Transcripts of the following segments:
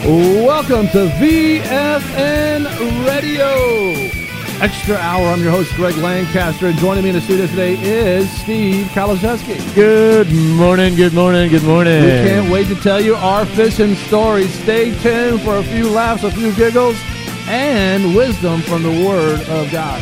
Welcome to VFN Radio Extra Hour. I'm your host, Greg Lancaster, and joining me in the studio today is Steve Kalaszewski. Good morning, good morning, good morning. We can't wait to tell you our fishing stories. Stay tuned for a few laughs, a few giggles, and wisdom from the Word of God.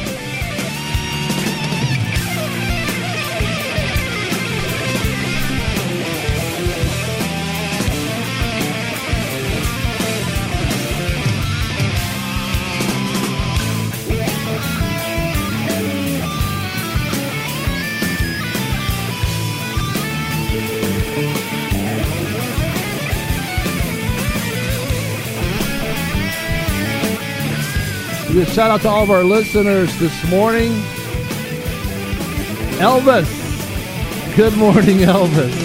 Give a shout out to all of our listeners this morning. Elvis. Good morning, Elvis.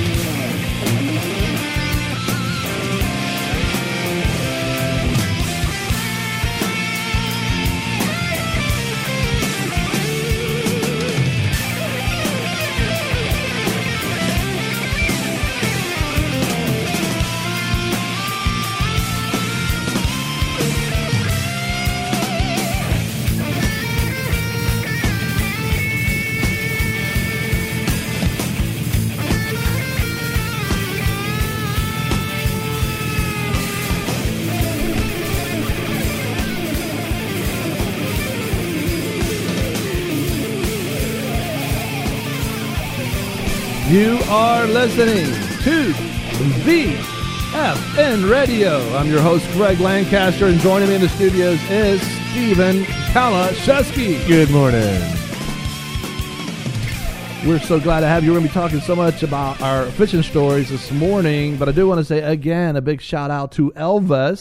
You are listening to VFN Radio. I'm your host, Greg Lancaster, and joining me in the studios is Stephen Kalaszewski. Good morning. We're so glad to have you. We're going to be talking so much about our fishing stories this morning, but I do want to say, again, a big shout out to Elvis.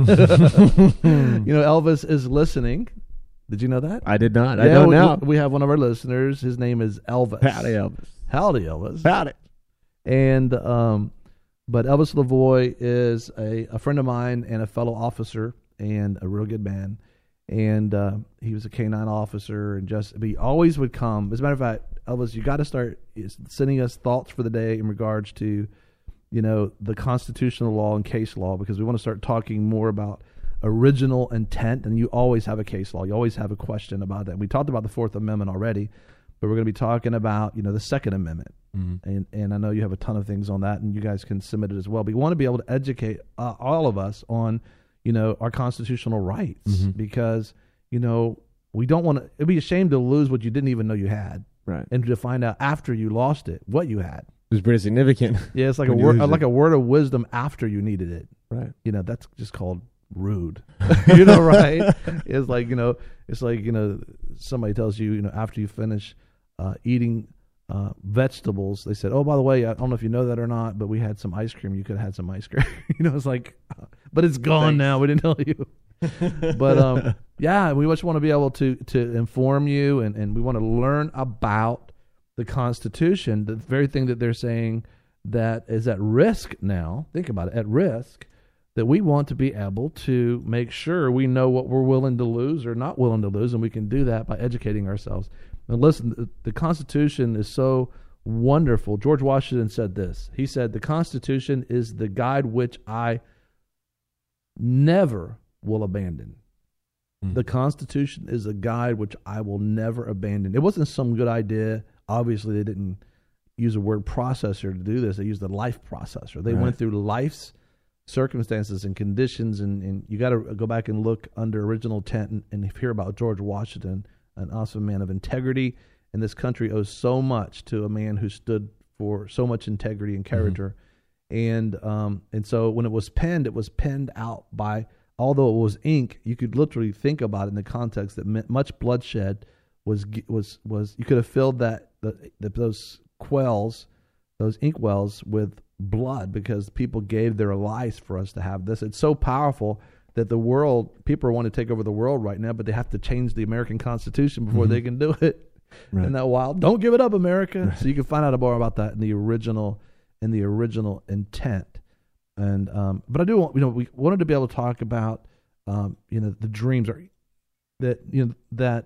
You know, Elvis is listening. Did you know that? I did not. I don't know. We have one of our listeners. His name is Elvis. Howdy, Elvis. Howdy, Elvis. Howdy. And, but Elvis Lavoie is a friend of mine and a fellow officer and a real good man. And he was a K-9 officer, and he always would come. As a matter of fact, Elvis, you got to start sending us thoughts for the day in regards to, you know, the constitutional law and case law, because we want to start talking more about original intent. And you always have a case law. You always have a question about that. We talked about the Fourth Amendment already, but we're going to be talking about, you know, the Second Amendment. Mm-hmm. And I know you have a ton of things on that, and you guys can submit it as well. But we want to be able to educate all of us on, you know, our constitutional rights, mm-hmm. because, you know, we don't want to. It'd be a shame to lose what you didn't even know you had, right? And to find out after you lost it what you had. It was pretty significant. Yeah, it's like a word of wisdom after you needed it, right? You know, that's just called rude. You know, right? It's like, you know, somebody tells you, you know, after you finish eating vegetables, they said, oh, by the way, I don't know if you know that or not, but we had some ice cream. You could have had some ice cream. You know, it's like, but it's gone now. We didn't tell you. But yeah, we just want to be able to inform you, and we want to learn about the Constitution, the very thing that they're saying that is at risk now. Think about it, at risk, that we want to be able to make sure we know what we're willing to lose or not willing to lose, and we can do that by educating ourselves. And listen, the Constitution is so wonderful. George Washington said this. He said, the Constitution is the guide which I never will abandon. Mm. The Constitution is a guide which I will never abandon. It wasn't some good idea. Obviously, they didn't use a word processor to do this. They used a life processor. They went through life's circumstances and conditions, and you got to go back and look under original intent and hear about George Washington, an awesome man of integrity. And this country owes so much to a man who stood for so much integrity and character. Mm-hmm. And so when it was penned out by, although it was ink, you could literally think about it in the context that meant much bloodshed was you could have filled those quells, those ink wells, with blood, because people gave their lives for us to have this. It's so powerful that the world, people want to take over the world right now, but they have to change the American Constitution before they can do it. Right. Isn't that wild? Don't give it up, America. Right. So you can find out more about that in the original intent. And but I do want, we wanted to be able to talk about the dreams, or that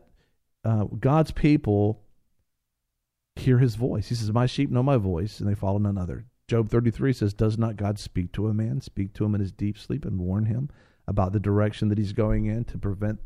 God's people hear His voice. He says, "My sheep know my voice, and they follow none other." Job 33 says, does not God speak to a man, speak to him in his deep sleep and warn him about the direction that he's going in to prevent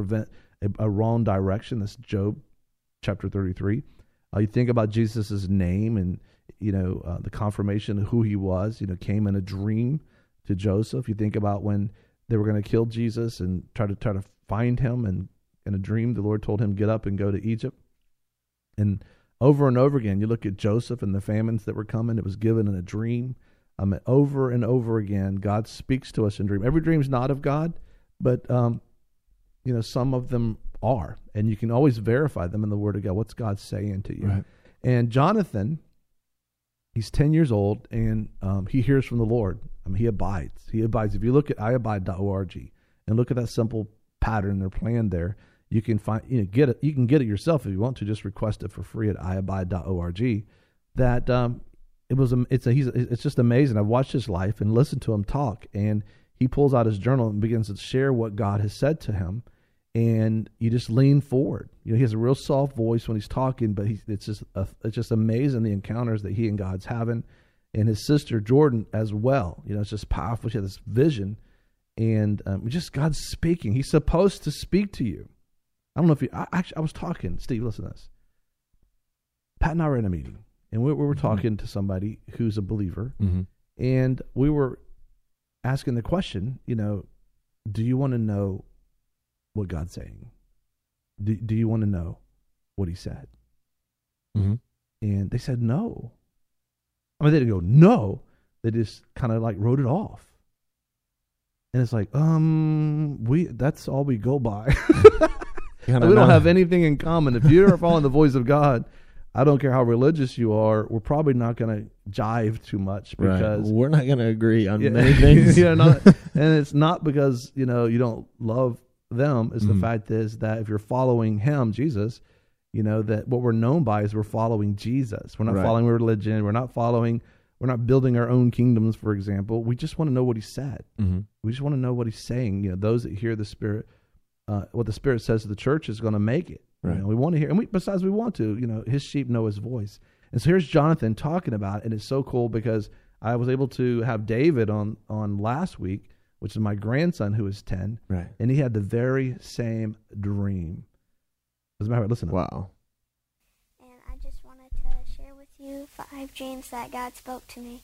a wrong direction? That's Job chapter 33. You think about Jesus' name and, the confirmation of who he was, came in a dream to Joseph. You think about when they were going to kill Jesus and try to find him, and in a dream, the Lord told him, get up and go to Egypt. And over again, you look at Joseph and the famines that were coming. It was given in a dream. Over and over again, God speaks to us in dream. Every dream's not of God, but some of them are, and you can always verify them in the Word of God. What's God saying to you? Right. And Jonathan, he's 10 years old, and he hears from the Lord. He abides. He abides. If you look at iabide.org and look at that simple pattern or plan there, you can find get it. You can get it yourself if you want to. Just request it for free at iabide.org. That it's just amazing. I've watched his life and listened to him talk, and he pulls out his journal and begins to share what God has said to him, and you just lean forward. He has a real soft voice when he's talking, but it's just amazing the encounters that he and God's having, and his sister Jordan as well. It's just powerful. She has this vision, and just God's speaking. He's supposed to speak to you. I don't know if I was talking, Steve, listen to this. Pat and I were in a meeting, and we were talking to somebody who's a believer, and we were asking the question, do you want to know what God's saying? Do you want to know what he said? And they said no. I mean, they didn't go no. They just kind of like wrote it off. And it's like, that's all we go by. We don't have anything in common. If you're following the voice of God, I don't care how religious you are, we're probably not going to jive too much, because we're not going to agree on many things. And it's not because, you don't love them. It's the fact is that if you're following him, Jesus, that what we're known by is we're following Jesus. We're not following religion. We're not building our own kingdoms, for example. We just want to know what he said. We just want to know what he's saying. Those that hear the Spirit, what the Spirit says to the church is going to make it. Right. We want to hear, and we want to, his sheep know his voice. And so here's Jonathan talking about it, and it's so cool because I was able to have David on last week, which is my grandson who is 10, right? And he had the very same dream. As a matter of fact, listen. Wow. And I just wanted to share with you 5 dreams that God spoke to me.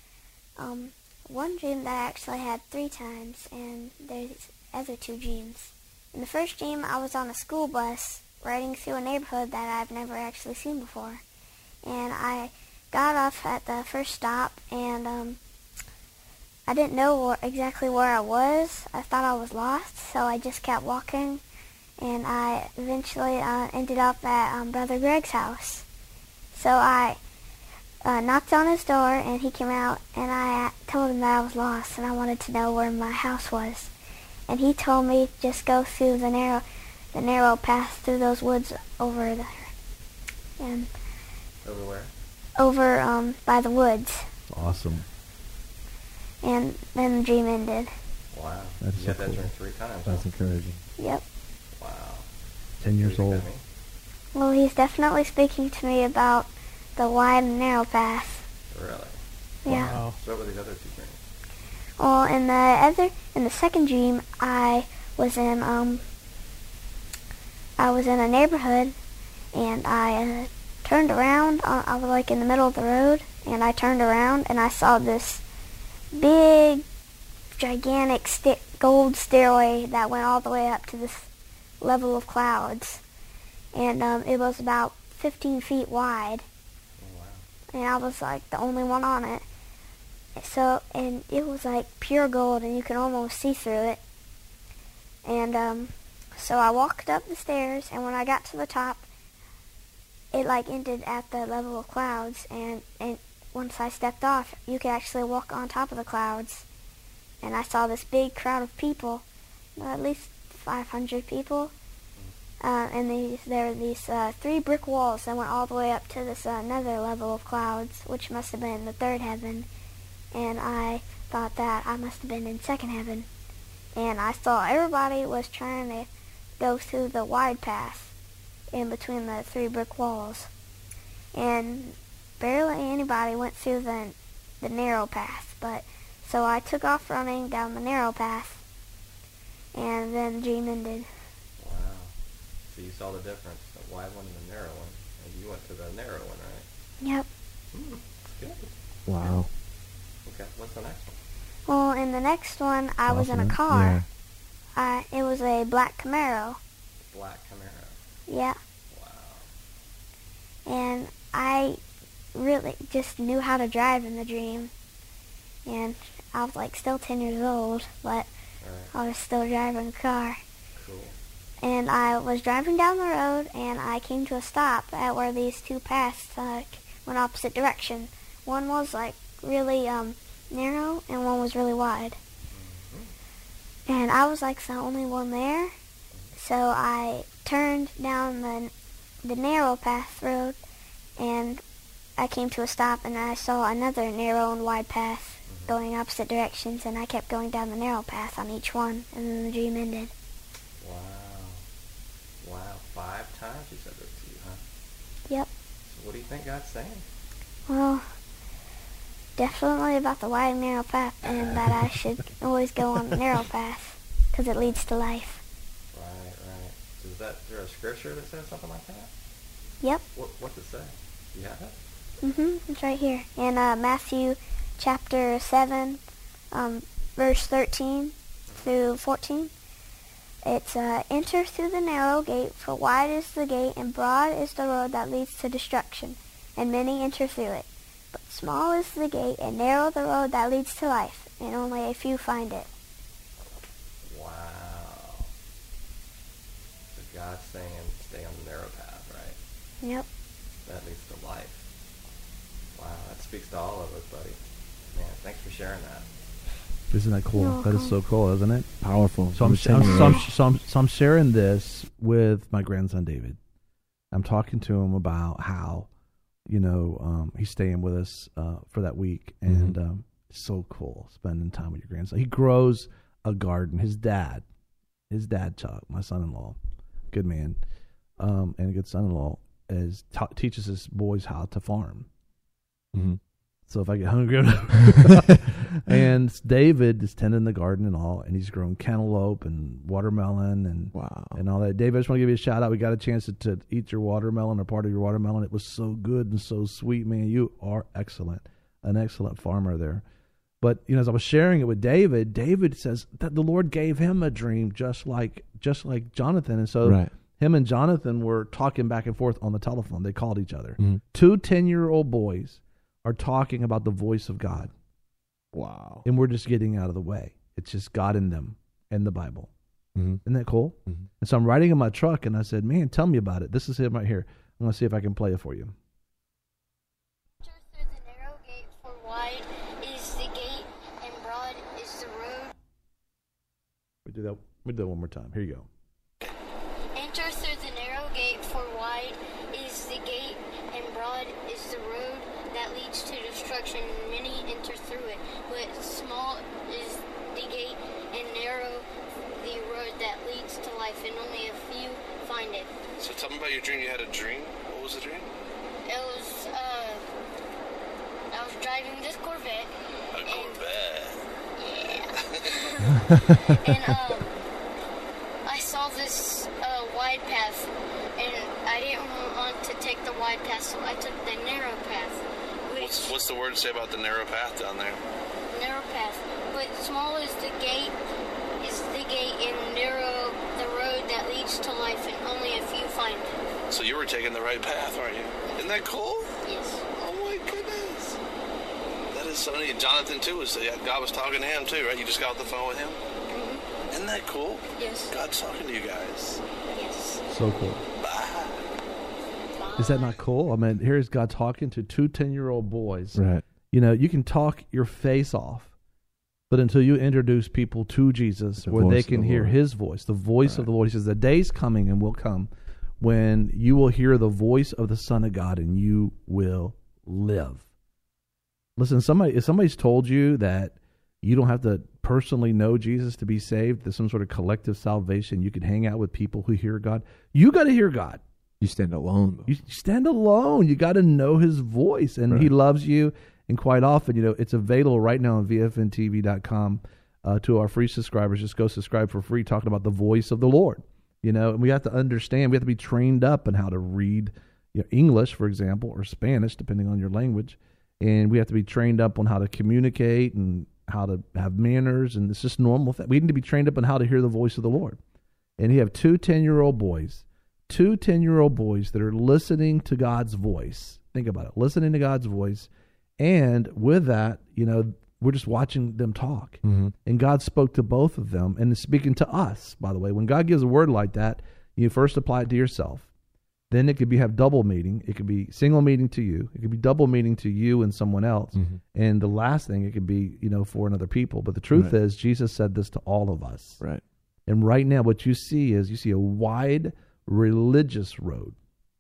One dream that I actually had 3 times, and there's other 2 dreams. In the first dream, I was on a school bus riding through a neighborhood that I've never actually seen before. And I got off at the first stop, and I didn't know exactly where I was. I thought I was lost, so I just kept walking, and I eventually ended up at Brother Greg's house. So I knocked on his door, and he came out, and I told him that I was lost, and I wanted to know where my house was. And he told me just go through the narrow path through those woods over there. And over where? Over by the woods. Awesome. And then the dream ended. Wow. That's you so got that cool. dream 3 times. That's encouraging. Yep. Wow. 10 years What do you old. think Well, he's definitely speaking to me about the wide and narrow path. that means? Really? Yeah. Wow. So what were these other 2 dreams? Well, in the second dream, I was in a neighborhood, and I turned around. I was like in the middle of the road, and I turned around, and I saw this big, gigantic gold stairway that went all the way up to this level of clouds, and it was about 15 feet wide, Oh, wow. and I was like the only one on it. So, and it was like pure gold, and you could almost see through it. And so I walked up the stairs, and when I got to the top, it like ended at the level of clouds, and once I stepped off, you could actually walk on top of the clouds. And I saw this big crowd of people, at least 500 people, and there were these 3 brick walls that went all the way up to this another level of clouds, which must have been the 3rd heaven. And I thought that I must have been in 2nd heaven. And I saw everybody was trying to go through the wide path in between the 3 brick walls. And barely anybody went through the the narrow path. But so I took off running down the narrow path, and then the dream ended. Wow. So you saw the difference, the wide one and the narrow one, and you went to the narrow one, right? Yep. That's good. Wow. Okay, what's the next one? Well, in the next one, I was in a Awesome. car. It was a black Camaro. Black Camaro. Yeah. Wow. And I really just knew how to drive in the dream. And I was like still 10 years old, but All right. I was still driving the car. Cool. And I was driving down the road, and I came to a stop at where these two paths went opposite direction. One was like really narrow, and one was really wide. And I was like the only one there, so I turned down the narrow path road, and I came to a stop, and I saw another narrow and wide path going opposite directions, and I kept going down the narrow path on each one, and then the dream ended. Wow. Wow. 5 times he said this to you, huh? Yep. So what do you think God's saying? Well, definitely about the wide and narrow path, and that I should always go on the narrow path, because it leads to life. Right, right. So is there a scripture that says something like that? Yep. What's it say? Do you have it? It's right here. In Matthew chapter 7, verse 13 through 14. It's, enter through the narrow gate, for wide is the gate, and broad is the road that leads to destruction, and many enter through it. But small is the gate, and narrow the road that leads to life, and only a few find it. Wow. So God's saying stay on the narrow path, right? Yep. That leads to life. Wow, that speaks to all of us, buddy. Man, thanks for sharing that. Isn't that cool? You're That is so cool, isn't it? Powerful. So I'm sharing this with my grandson David. I'm talking to him about how, he's staying with us for that week, and it's so cool spending time with your grandson. He grows a garden. His dad Chuck, my son-in-law, good man, and a good son-in-law, teaches his boys how to farm. Mm-hmm. So if I get hungry, and David is tending the garden and all, and he's grown cantaloupe and watermelon and and all that. David, I just want to give you a shout out. We got a chance to eat your watermelon or part of your watermelon. It was so good and so sweet, man. You are excellent, an excellent farmer there. But as I was sharing it with David, David says that the Lord gave him a dream, just like Jonathan, and so him and Jonathan were talking back and forth on the telephone. They called each other. Mm-hmm. 2 10-year-old boys are talking about the voice of God. Wow. And we're just getting out of the way. It's just God in them and the Bible. Mm-hmm. Isn't that cool? Mm-hmm. And so I'm riding in my truck, and I said, man, tell me about it. This is him right here. I'm going to see if I can play it for you. Enter through the narrow gate, for wide is the gate, and broad is the road. We do that one more time. Here you go. Enter through the narrow gate, for wide is the gate, and broad is the road that leads to destruction, and many enter through it. But small is the gate, and narrow the road that leads to life, and only a few find it. So tell me about your dream. You had a dream? What was the dream? It was, I was driving this Corvette. A Corvette? Yeah. And, I saw this, wide path, and I didn't want to take the wide path, so I took the narrow path. What's the word to say about the narrow path down there? Narrow path. But small is the gate, and narrow the road that leads to life, and only a few find it. So you were taking the right path, aren't you? Isn't that cool? Yes. Oh my goodness. That is so neat. Jonathan too God was talking to him too, right? You just got off the phone with him? Mm-hmm. Isn't that cool? Yes. God's talking to you guys. Yes. So cool. Bye. Is that not cool? I mean, here's God talking to 2 10-year-old boys. Right. You can talk your face off, but until you introduce people to Jesus where they can hear his voice, the voice of the Lord. He says, the day's coming and will come when you will hear the voice of the Son of God and you will live. Listen, if somebody's told you that you don't have to personally know Jesus to be saved, there's some sort of collective salvation, you can hang out with people who hear God, you got to hear God. You stand alone, though. You stand alone. You got to know his voice, and he loves you, And quite often, it's available right now on VFNTV.com to our free subscribers. Just go subscribe for free, talking about the voice of the Lord. And we have to understand, we have to be trained up in how to read English, for example, or Spanish, depending on your language. And we have to be trained up on how to communicate and how to have manners. And it's just normal. We need to be trained up on how to hear the voice of the Lord. And you have 2 10-year-old boys, that are listening to God's voice. Think about it, listening to God's voice. And with that, we're just watching them talk. Mm-hmm. And God spoke to both of them and is speaking to us, by the way. When God gives a word like that, you first apply it to yourself. Then it could have double meaning. It could be single meaning to you. It could be double meaning to you and someone else. Mm-hmm. And the last thing, it could be, for another people. But the truth is, Jesus said this to all of us. Right. And right now, what you see is a wide religious road,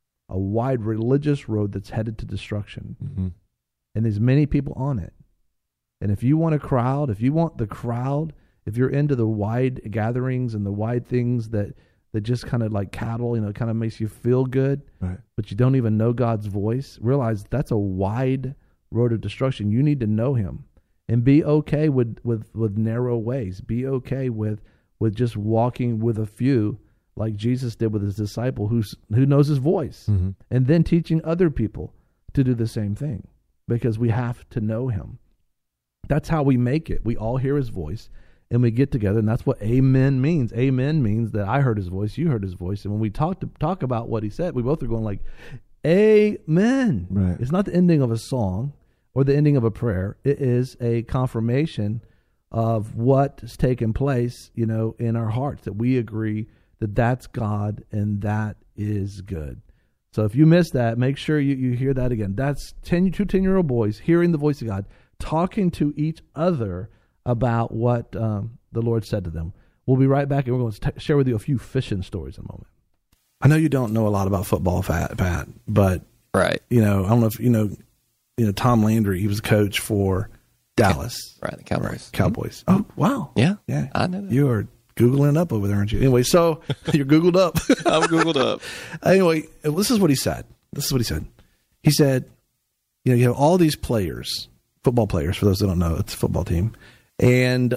that's headed to destruction. Mm-hmm. And there's many people on it. And if you want the crowd, if you're into the wide gatherings and the wide things that just kind of like cattle, kind of makes you feel good, right, but you don't even know God's voice, realize that's a wide road of destruction. You need to know him and be okay with narrow ways. Be okay with just walking with a few, like Jesus did with his disciple who knows his voice, mm-hmm, and then teaching other people to do the same thing, because we have to know him. That's how we make it. We all hear his voice, and we get together, and that's what amen means. Amen means that I heard his voice, you heard his voice, and when we talk about what he said, we both are going like, amen. Right. It's not the ending of a song or the ending of a prayer. It is a confirmation of what's taken place, in our hearts, that we agree that that's God and that is good. So if you missed that, make sure you hear that again. That's 2 10-year-old boys hearing the voice of God, talking to each other about what the Lord said to them. We'll be right back, and we're going to share with you a few fishing stories in a moment. I know you don't know a lot about football, Pat, but right. I don't know if you know Tom Landry. He was a coach for Dallas, right? The Cowboys. Right, Cowboys. Oh, wow. Yeah, I know that. You are Googling up over there, aren't you? Anyway, so you're Googled up. I'm Googled up. Anyway, this is what he said. He said, you have all these players, football players, for those that don't know, it's a football team, and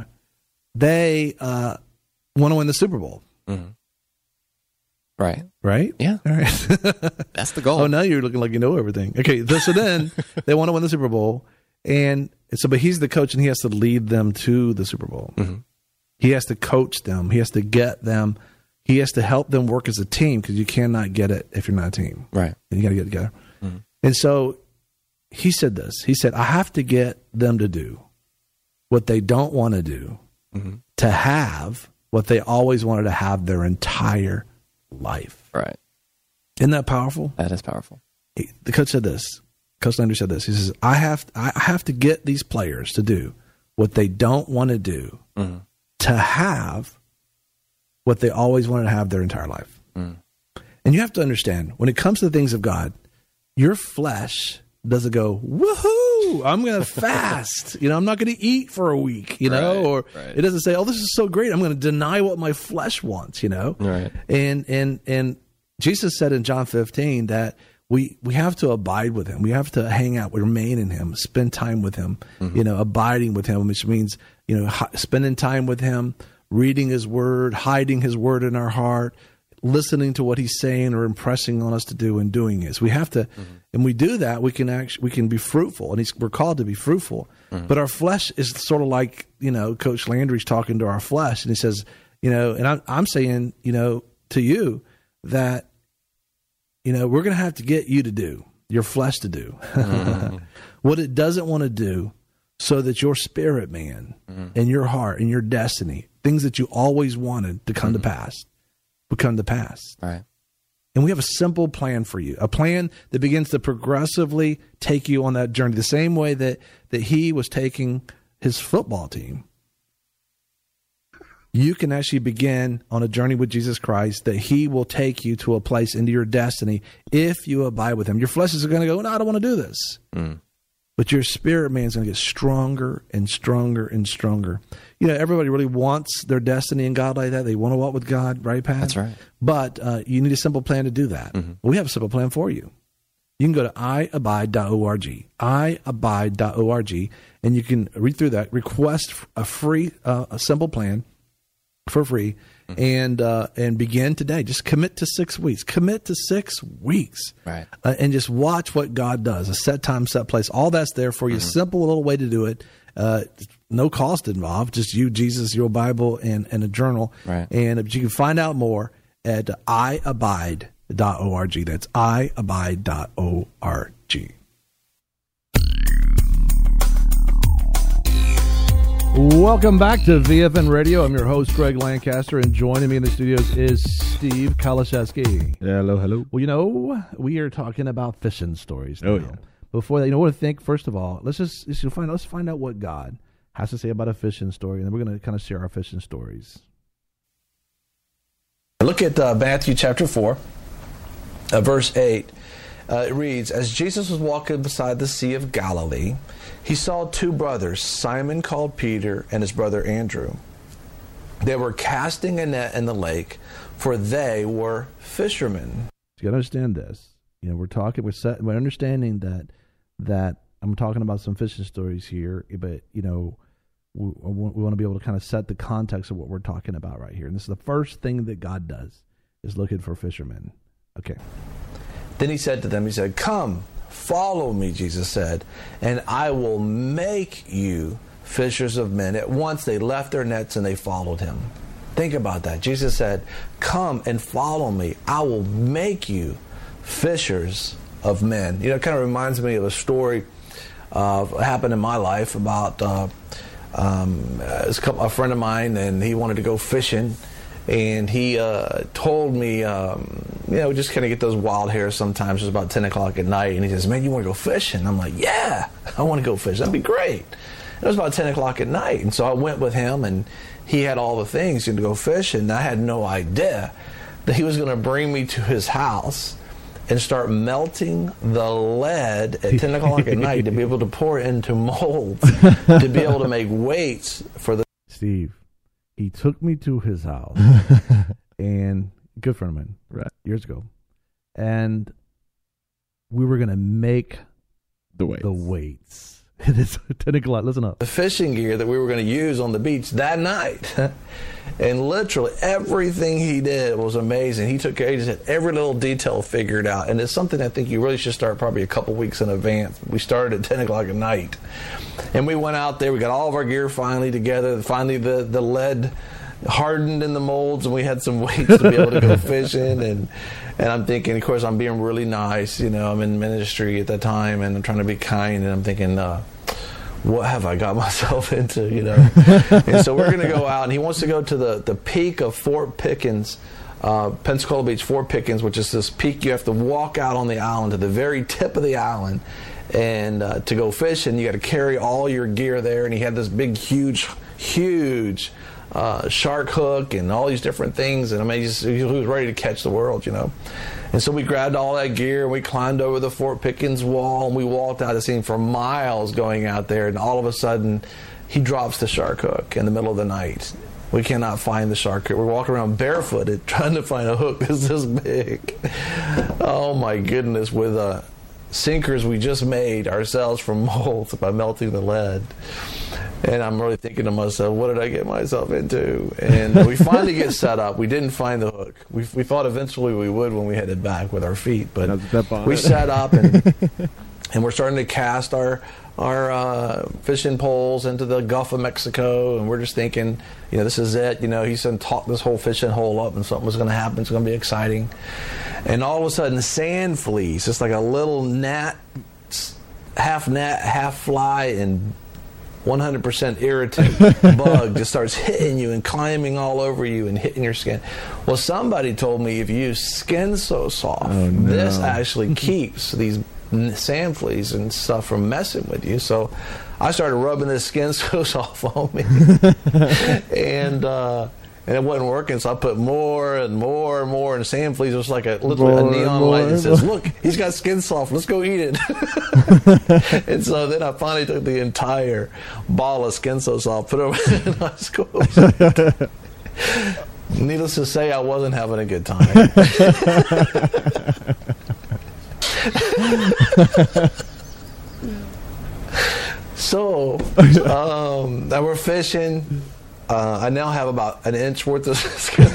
they want to win the Super Bowl. Mm-hmm. Right. Right? Yeah. All right. That's the goal. Oh, now you're looking like you know everything. Okay, so then they want to win the Super Bowl, but he's the coach, and he has to lead them to the Super Bowl. Mm-hmm. He has to coach them. He has to get them. He has to help them work as a team, because you cannot get it if you're not a team. Right. And you got to get together. Mm-hmm. And so he said this. He said, I have to get them to do what they don't want to do, mm-hmm, to have what they always wanted to have their entire life. Right. Isn't that powerful? That is powerful. The coach said this. Coach Landry said this. He says, I have to get these players to do what they don't want to do, mm-hmm, to have what they always wanted to have their entire life. Mm. And you have to understand, when it comes to the things of God, your flesh doesn't go, woohoo, I'm going to fast. I'm not going to eat for a week, or it doesn't say, oh, this is so great, I'm going to deny what my flesh wants, Right. And Jesus said in John 15 that we have to abide with him. We have to hang out, remain in him, spend time with him, mm-hmm, abiding with him, which means, spending time with him, reading his word, hiding his word in our heart, listening to what he's saying or impressing on us to do, and doing it. So we have to, mm-hmm, and we do that, we can be fruitful, and we're called to be fruitful. Mm-hmm. But our flesh is sort of like, Coach Landry's talking to our flesh, and he says, and I'm saying, to you that, we're going to have to get you to do, your flesh to do, mm-hmm, what it doesn't want to do, so that your spirit, man, mm-hmm, and your heart and your destiny, things that you always wanted to come, mm-hmm, to pass, become to pass. Right. And we have a simple plan for you, a plan that begins to progressively take you on that journey, the same way that he was taking his football team. You can actually begin on a journey with Jesus Christ, that he will take you to a place into your destiny if you abide with him. Your flesh is going to go, no, I don't want to do this. Mm. But your spirit, man, is going to get stronger and stronger and stronger. Everybody really wants their destiny in God like that. They want to walk with God, right, Pat? That's right. But you need a simple plan to do that. Mm-hmm. We have a simple plan for you. You can go to iabide.org, iabide.org, and you can read through that, request a free, a simple plan for free, and begin today. Just commit to 6 weeks. Commit to 6 weeks. Right. And just watch what God does. A set time, set place. All that's there for you. Simple little way to do it. No cost involved. Just you, Jesus, your Bible, and a journal. Right. And you can find out more at iabide.org. That's iabide.org. Welcome back to VFN Radio. I'm your host, Greg Lancaster, and joining me in the studios is Steve Kaliszewski. Hello, hello. Well, you know, we are talking about fishing stories now. Oh, yeah. Before that, you know what I think? First of all, let's find out what God has to say about a fishing story, and then we're going to kind of share our fishing stories. Look at Matthew chapter 4, verse 8. It reads, "As Jesus was walking beside the Sea of Galilee, he saw two brothers, Simon called Peter and his brother Andrew. They were casting a net in the lake, for they were fishermen." You got to understand this. You know, we're understanding that I'm talking about some fishing stories here, but you know, we want to be able to kind of set the context of what we're talking about right here. And this is the first thing that God does, is looking for fishermen. Okay. Then he said to them, "Come, follow me," Jesus said, "and I will make you fishers of men." At once they left their nets and they followed him. Think about that. Jesus said, "Come and follow me. I will make you fishers of men." You know, it kind of reminds me of a story happened in my life about a friend of mine, and he wanted to go fishing. And he told me, just kind of get those wild hairs sometimes. It was about 10 o'clock at night. And he says, "Man, you want to go fishing?" I'm like, "Yeah, I want to go fishing. That'd be great." It was about 10 o'clock at night. And so I went with him, and he had all the things to go fishing. And I had no idea that he was going to bring me to his house and start melting the lead at 10 o'clock at night to be able to pour it into molds, to be able to make weights for the... Steve, he took me to his house, and good friend of mine, Right. years ago, and we were going to make The weights. It is 10 o'clock. Listen up. the fishing gear that we were going to use on the beach that night. And literally everything he did was amazing. He took care, he just had every little detail figured out. And it's something I think you really should start probably a couple weeks in advance. We started at 10 o'clock at night. And we went out there, we got all of our gear finally together. Finally the lead hardened in the molds, and we had some weights to be able to go fishing. And I'm thinking, of course, I'm being really nice. You know, I'm in ministry at that time, and I'm trying to be kind. And I'm thinking, what have I got myself into, you know? And so we're going to go out, and he wants to go to the peak of Fort Pickens, Pensacola Beach, Fort Pickens, which is this peak you have to walk out on the island to the very tip of the island. And to go fishing, you got to carry all your gear there. And he had this big, huge shark hook and all these different things. And I mean, he was ready to catch the world, you know. And so we grabbed all that gear, and we climbed over the Fort Pickens wall, and we walked out, it seemed, for miles going out there. And all of a sudden, he drops the shark hook in the middle of the night. We cannot find the shark hook. We're walking around barefooted trying to find a hook that's this big. Oh my goodness, with sinkers we just made ourselves from molds by melting the lead. And I'm really thinking to myself, what did I get myself into? And we finally get set up. We didn't find the hook. We thought eventually we would when we headed back with our feet. But we set up, and we're starting to cast our fishing poles into the Gulf of Mexico. And we're just thinking, you know, this is it. You know, he's going to talk this whole fishing hole up, and something was going to happen. It's going to be exciting. And all of a sudden, sand fleas, just like a little gnat, half gnat, half fly, and 100% irritant bug just starts hitting you and climbing all over you and hitting your skin. Well, somebody told me if you use Skin So Soft, this actually keeps these sand fleas and stuff from messing with you. So I started rubbing this Skin So Soft on me, and it wasn't working, so I put more and more and more, and sand fleas was like literally a neon light that says, "Look, he's got Skin Soft, let's go eat it." And so then I finally took the entire ball of Skin So Soft, put it over in my school. Needless to say, I wasn't having a good time. So, we're fishing. I now have about an inch worth of skin.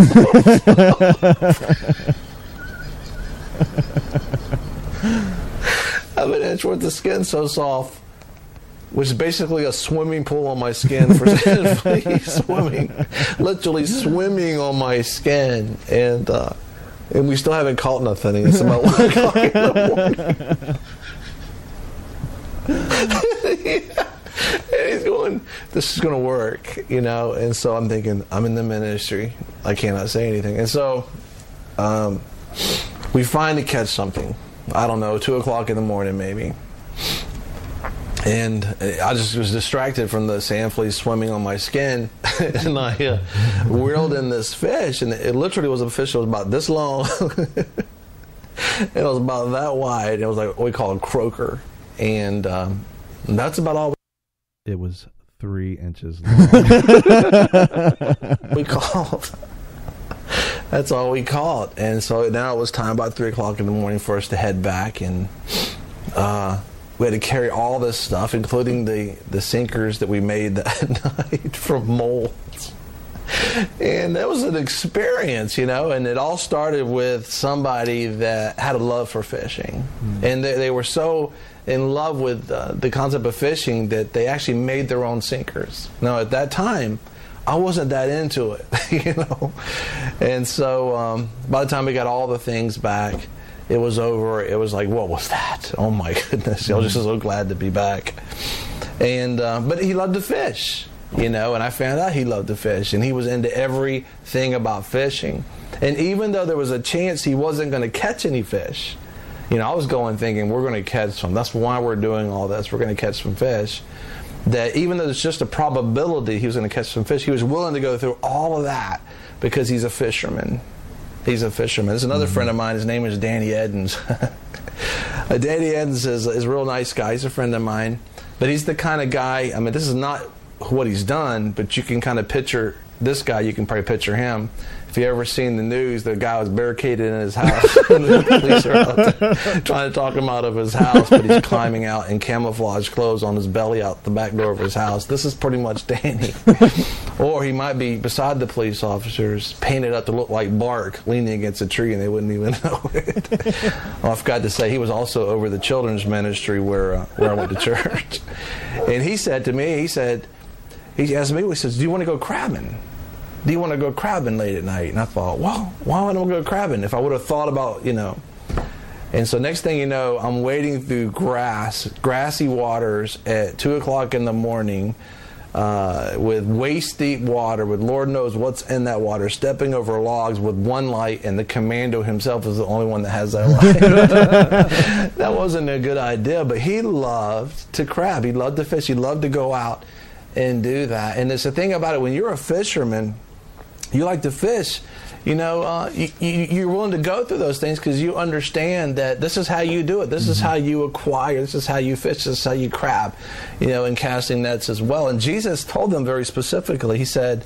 I have an inch worth of skin so soft, which is basically a swimming pool on my skin for swimming, literally swimming on my skin, and we still haven't caught nothing. It's about 1 o'clock in the morning. Yeah. And he's going, this is going to work, you know. And so I'm thinking, I'm in the ministry, I cannot say anything. And so we finally catch something. I don't know, 2 o'clock in the morning maybe. And I just was distracted from the sand fleas swimming on my skin, and I reeled in this fish, and it literally was a fish that was about this long, and it was about that wide. It was like what we call a croaker, and that's about all. It was 3 inches long. We called. That's all we caught. And so now it was time, about 3 o'clock in the morning, for us to head back, and we had to carry all this stuff, including the sinkers that we made that night from molds. And that was an experience, you know, and it all started with somebody that had a love for fishing. And they were so in love with the concept of fishing that they actually made their own sinkers. Now, at that time, I wasn't that into it, you know. And so by the time we got all the things back, it was over. It was like, what was that? Oh my goodness! I was just so glad to be back. And but he loved to fish, you know. And I found out he loved to fish, and he was into everything about fishing. And even though there was a chance he wasn't going to catch any fish, you know, I was going thinking we're going to catch some. That's why we're doing all this. We're going to catch some fish. That even though there's just a probability he was going to catch some fish, he was willing to go through all of that because he's a fisherman. He's a fisherman. There's another friend of mine. His name is Danny Edens. Danny Edens is a real nice guy. He's a friend of mine. But he's the kind of guy, I mean, this is not what he's done, but you can kind of picture this guy. You can probably picture him. If you ever seen the news, the guy was barricaded in his house. And the police are out there trying to talk him out of his house, but he's climbing out in camouflage clothes on his belly out the back door of his house. This is pretty much Danny. Or he might be beside the police officers, painted up to look like bark, leaning against a tree, and they wouldn't even know it. Well, I forgot to say, he was also over the children's ministry where I went to church. And he said to me, he asked me, he says, do you want to go crabbing? Do you want to go crabbing late at night? And I thought, well, why would I go crabbing? If I would have thought about, you know. And so next thing you know, I'm wading through grassy waters at 2 o'clock in the morning with waist-deep water, with Lord knows what's in that water, stepping over logs with one light, and the commando himself is the only one that has that light. That wasn't a good idea, but he loved to crab. He loved to fish. He loved to go out and do that. And it's the thing about it, when you're a fisherman, you like to fish, you know, you're willing to go through those things because you understand that this is how you do it. This is how you acquire. This is how you fish. This is how you crab, you know, and casting nets as well. And Jesus told them very specifically, he said,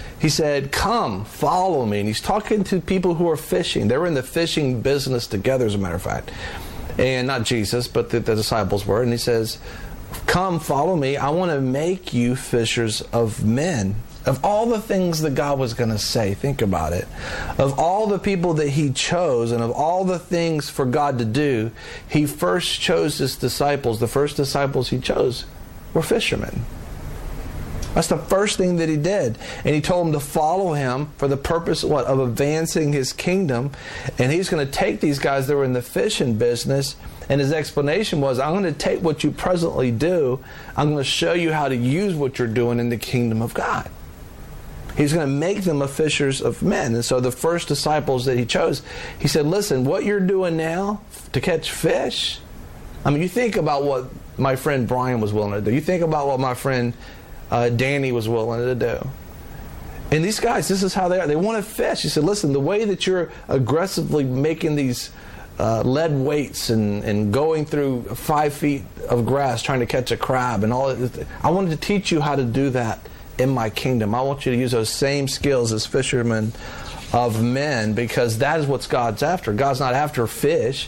come, follow me. And he's talking to people who are fishing. They were in the fishing business together, as a matter of fact. And not Jesus, but the disciples were. And he says, come, follow me. I want to make you fishers of men. Of all the things that God was going to say, think about it. Of all the people that he chose, and of all the things for God to do, he first chose his disciples. The first disciples he chose were fishermen. That's the first thing that he did. And he told them to follow him for the purpose of advancing his kingdom. And he's going to take these guys that were in the fishing business, and his explanation was, I'm going to take what you presently do, I'm going to show you how to use what you're doing in the kingdom of God. He's going to make them a fishers of men. And so the first disciples that he chose, he said, listen, what you're doing now to catch fish, I mean, you think about what my friend Brian was willing to do. You think about what my friend Danny was willing to do. And these guys, this is how they are. They want to fish. He said, listen, the way that you're aggressively making these lead weights and going through 5 feet of grass trying to catch a crab and all that, I wanted to teach you how to do that in my kingdom. I want you to use those same skills as fishermen of men, because that is what God's after. God's not after fish.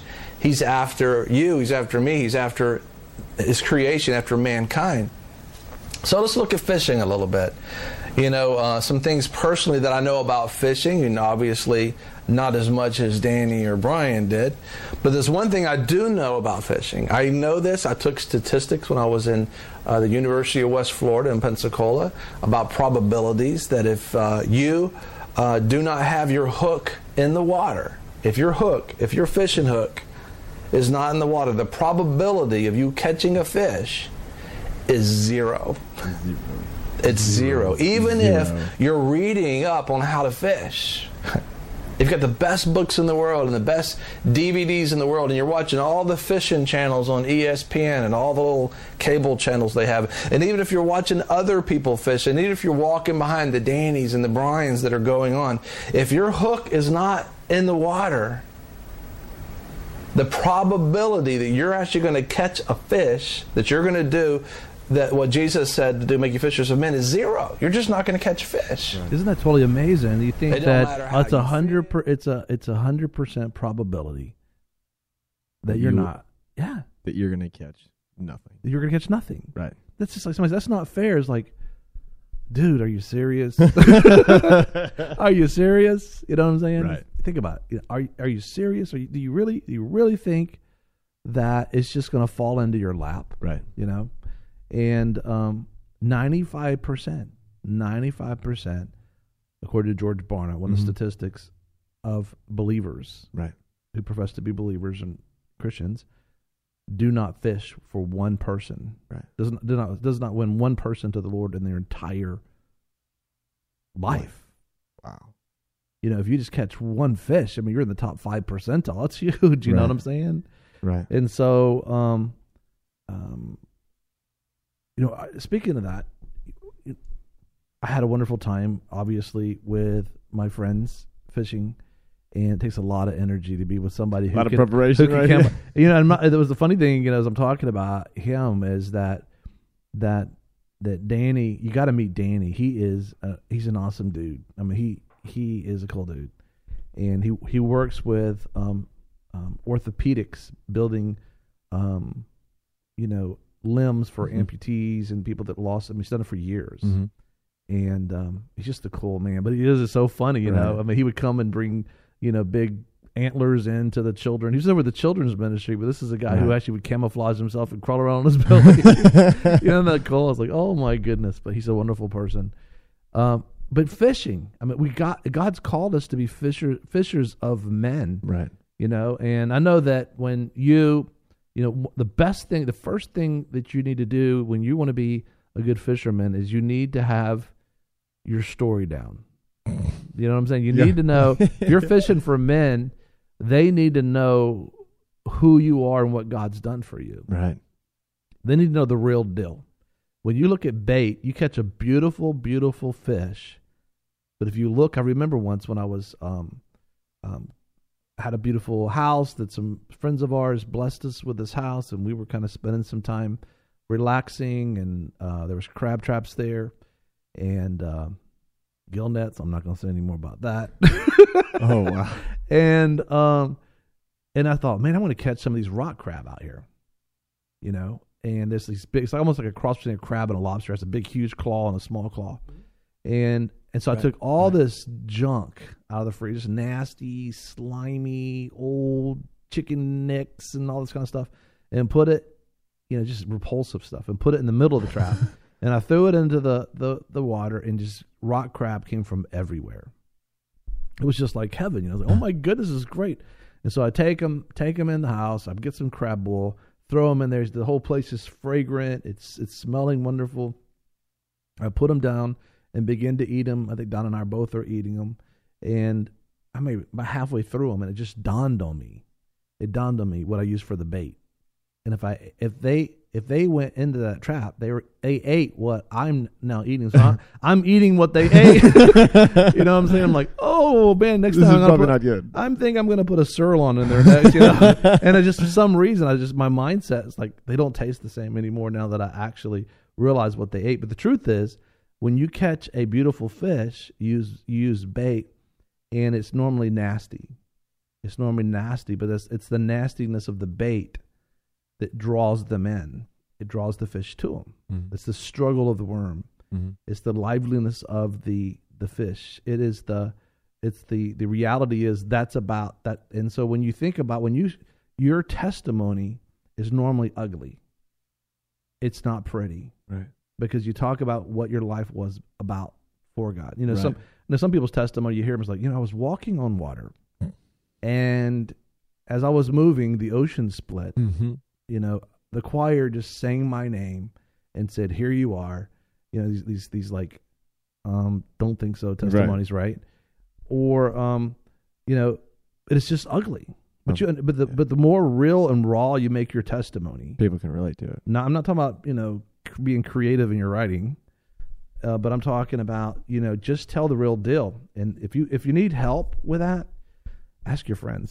He's after you. He's after me. He's after his creation, after mankind. So let's look at fishing a little bit. Some things personally that I know about fishing, and obviously not as much as Danny or Brian did. But there's one thing I do know about fishing. I know this. I took statistics when I was in the University of West Florida in Pensacola about probabilities that if you do not have your hook in the water, if your fishing hook is not in the water, the probability of you catching a fish is zero. It's zero. Even if you're reading up on how to fish. You've got the best books in the world and the best DVDs in the world, and you're watching all the fishing channels on ESPN and all the little cable channels they have. And even if you're watching other people fish, and even if you're walking behind the Dannys and the Bryans that are going on, if your hook is not in the water, the probability that you're actually going to catch a fish, that you're going to do that what Jesus said to do, make you fishers of men, is zero. You're just not going to catch fish. Right. Isn't that totally amazing? You think that it's 100% probability that you're not. Yeah. That you're going to catch nothing. You're going to catch nothing. Right. That's just like somebody. That's not fair. It's like, dude, are you serious? Are you serious? You know what I'm saying? Right. Think about it. Are you serious? Do you really think that it's just going to fall into your lap? Right. And 95%, according to George Barna, one of the statistics of believers, right, who profess to be believers and Christians, do not fish for one person. Right. Does not win one person to the Lord in their entire life. Wow. If you just catch one fish, you're in the top 5 percentile. That's huge. You know what I'm saying? Right. And so, speaking of that, I had a wonderful time, obviously, with my friends fishing, and it takes a lot of energy to be with somebody who a lot of preparation, right? There was the funny thing, as I'm talking about him, is that Danny, you got to meet Danny. He's an awesome dude. He is a cool dude, and he works with orthopedics, building, limbs for amputees and people that lost them. He's done it for years. And he's just a cool man. But he is so funny, you know. He would come and bring, big antlers into the children. He was over the children's ministry, but this is a guy who actually would camouflage himself and crawl around on his belly. Isn't that cool? I was like, oh my goodness. But he's a wonderful person. But fishing, God's called us to be fishers of men. Right. And I know that when the first thing that you need to do when you want to be a good fisherman is you need to have your story down. You know what I'm saying? You need to know, if you're fishing for men, they need to know who you are and what God's done for you. Right. They need to know the real deal. When you look at bait, you catch a beautiful, beautiful fish. But if you look, I remember once when I was had a beautiful house that some friends of ours blessed us with this house, and we were kind of spending some time relaxing, and there was crab traps there and gill nets. I'm not going to say any more about that. Oh, wow. And I thought, man, I want to catch some of these rock crab out here, and there's these big, it's almost like a cross between a crab and a lobster. It has a big, huge claw and a small claw. And so I took all this junk out of the freezer, just nasty, slimy, old chicken necks and all this kind of stuff, and put it, just repulsive stuff, and put it in the middle of the trap. And I threw it into the water, and just rock crab came from everywhere. It was just like heaven. I was like, oh my goodness, this is great. And so I take them in the house. I get some crab boil, throw them in there. The whole place is fragrant. It's smelling wonderful. I put them down and begin to eat them. I think Don and I both are eating them. And I maybe about halfway through them, and it just dawned on me. It dawned on me what I used for the bait. And if they went into that trap, they ate what I'm now eating. So I'm eating what they ate. You know what I'm saying? I'm like, oh man, next time I'm probably not good. I think I'm going to put a sirloin in there next. And for some reason, my mindset is like they don't taste the same anymore now that I actually realize what they ate. But the truth is, when you catch a beautiful fish, you use bait, and it's normally nasty. It's normally nasty, but it's the nastiness of the bait that draws them in. It draws the fish to them. Mm-hmm. It's the struggle of the worm. Mm-hmm. It's the liveliness of the fish. It's the reality is that's about that. And so when you think about your testimony is normally ugly. It's not pretty. Right. Because you talk about what your life was about for God. Right. Some people's testimony, you hear them, is like, I was walking on water, and as I was moving, the ocean split. Mm-hmm. The choir just sang my name and said, "Here you are." These like, don't think so testimonies, right? Or, it's just ugly. But but the more real and raw you make your testimony, people can relate to it. Now, I'm not talking about being creative in your writing, but I'm talking about just tell the real deal. And if you need help with that, ask your friends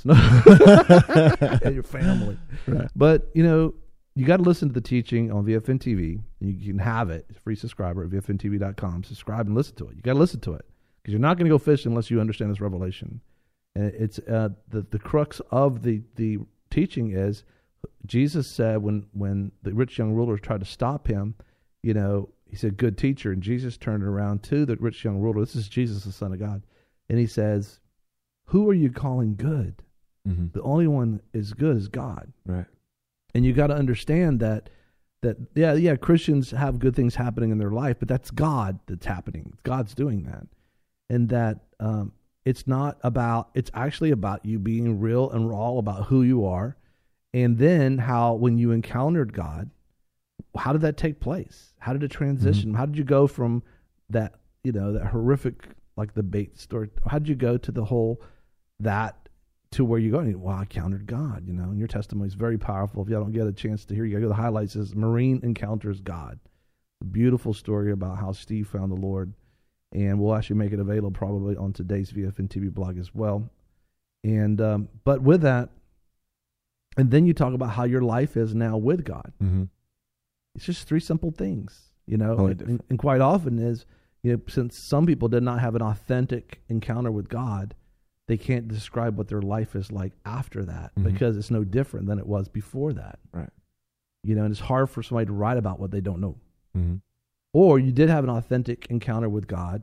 and your family. Right. But you got to listen to the teaching on VFN TV. You can have it. It's a free subscriber at VFNTV.com. Subscribe and listen to it. You got to listen to it because you're not going to go fishing unless you understand this revelation. And it's the crux of the teaching is Jesus said when the rich young ruler tried to stop him, he said, "Good teacher," and Jesus turned around to the rich young ruler. This is Jesus, the Son of God, and he says, "Who are you calling good? Mm-hmm. The only one is good is God." Right. And you got to understand that Christians have good things happening in their life, but that's God that's happening. God's doing that, and that it's actually about you being real and raw about who you are, and then how when you encountered God, how did that take place? How did it transition? Mm-hmm. How did you go from that that horrific like the bait story? How did you go to the whole that? To where you go, I encountered God, and your testimony is very powerful. If y'all don't get a chance to hear, you got to go to the highlights. Is Marine Encounters God, a beautiful story about how Steve found the Lord, and we'll actually make it available probably on today's VFN TV blog as well. And but with that, and then you talk about how your life is now with God. Mm-hmm. It's just three simple things, and quite often is since some people did not have an authentic encounter with God. They can't describe what their life is like after that because it's no different than it was before that. Right. And it's hard for somebody to write about what they don't know. Mm-hmm. Or you did have an authentic encounter with God,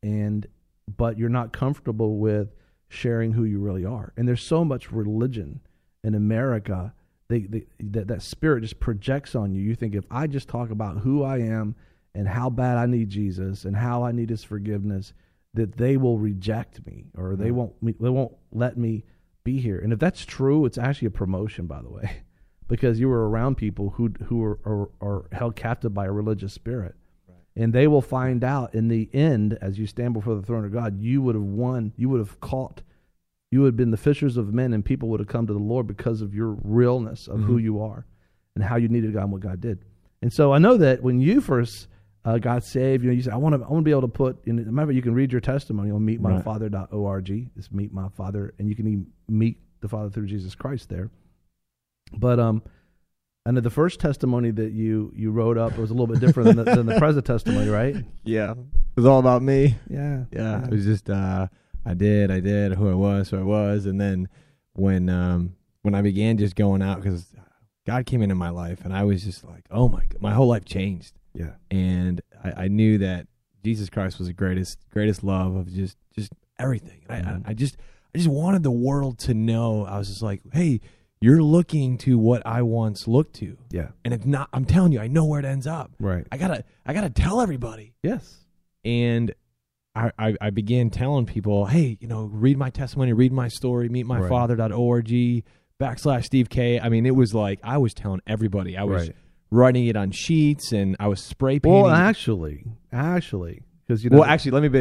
but you're not comfortable with sharing who you really are. And there's so much religion in America, that spirit just projects on you. You think if I just talk about who I am and how bad I need Jesus and how I need his forgiveness, that they will reject me or they won't let me be here. And if that's true, it's actually a promotion, by the way, because you were around people who are held captive by a religious spirit. Right. And they will find out in the end, as you stand before the throne of God, you would have won, you would have been the fishers of men, and people would have come to the Lord because of your realness of who you are and how you needed God and what God did. And so I know that when you first got saved, you say, I want to be able to put in. Remember, you can read your testimony on meetmyfather.org. It's Meet My Father, and you can even meet the Father through Jesus Christ there. But I know the first testimony that you wrote up was a little bit different than the present testimony, right? Yeah, it was all about me. Yeah. It was just I did who I was, and then when I began just going out, because God came into my life, and I was just like, oh my God, my whole life changed. Yeah. And I knew that Jesus Christ was the greatest love of just everything. And I just wanted the world to know. I was just like, hey, you're looking to what I once looked to. Yeah. And if not, I'm telling you, I know where it ends up. Right. I gotta tell everybody. Yes. And I began telling people, hey, read my testimony, read my story, meetmyfather.org /Steve K. I mean, it was like I was telling everybody. I was writing it on sheets, and I was spray painting. Well, actually, because Well, actually, let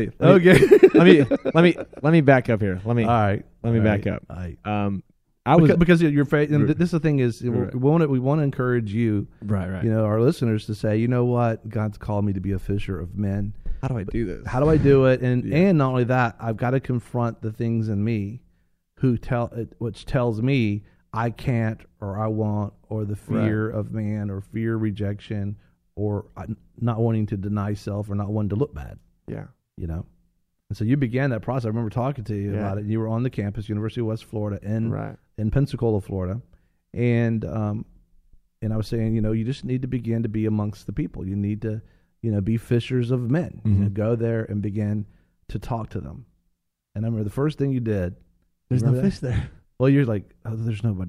me back up here. Let me back up. All right. I was because you're and this is the thing is we want to encourage you, right. Our listeners to say, you know what, God's called me to be a fisher of men. How do I do this? How do I do it? And not only that, I've got to confront the things in me which tells me I can't or I won't, or the fear of man, or fear of rejection, or not wanting to deny self, or not wanting to look bad. Yeah. And so you began that process. I remember talking to you about it. You were on the campus, University of West Florida, in Pensacola, Florida, and I was saying, you just need to begin to be amongst the people. You need to, be fishers of men. Go there and begin to talk to them. And I remember the first thing you did. There's no fish there. Well, you're like, oh, there's no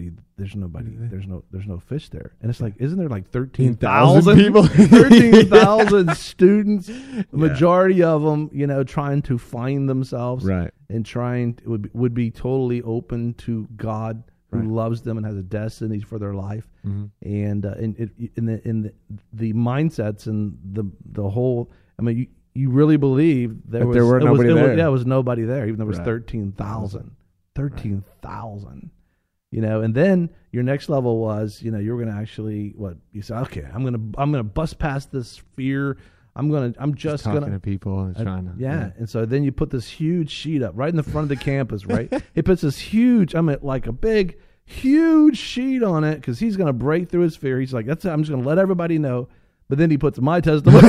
fish there. And it's like, isn't there like 13,000 people? 13,000 students, the majority of them, trying to find themselves. Right. And would be totally open to God who loves them and has a destiny for their life. And in the mindsets and the whole, I mean, you really believe there was nobody there. It was nobody there, even though there was 13,000. 13,000, and then your next level was, you were going to actually, you said, okay, I'm going to bust past this fear. I'm just talking to people and trying to. Yeah. And so then you put this huge sheet up right in the front of the campus, right? He puts this huge, like a big, huge sheet on it because he's going to break through his fear. He's like, that's it. I'm just going to let everybody know. But then he puts my testimony.